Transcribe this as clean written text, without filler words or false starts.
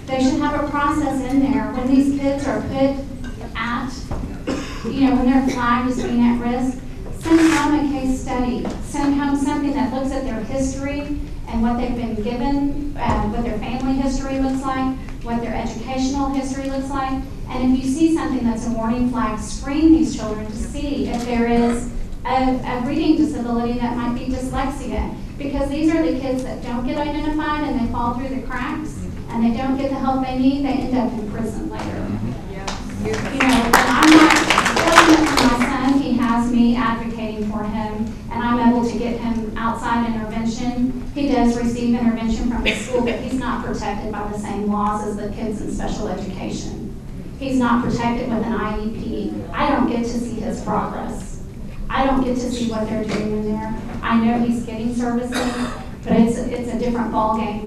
They should have a process in there when these kids are put at, when their flag is being at risk. Send home a case study. Send home something that looks at their history and what they've been given, what their family history looks like, what their educational history looks like. And if you see something that's a warning flag, screen these children to see if there is a reading disability that might be dyslexia. Because these are the kids that don't get identified and they fall through the cracks and they don't get the help they need, they end up in prison later. But I'm not fortunate for my son. He has me advocating for him, and I'm able to get him outside intervention. He does receive intervention from the school, but he's not protected by the same laws as the kids in special education. He's not protected with an IEP. I don't get to see his progress. I don't get to see what they're doing in there. I know he's getting services, but it's a different ballgame.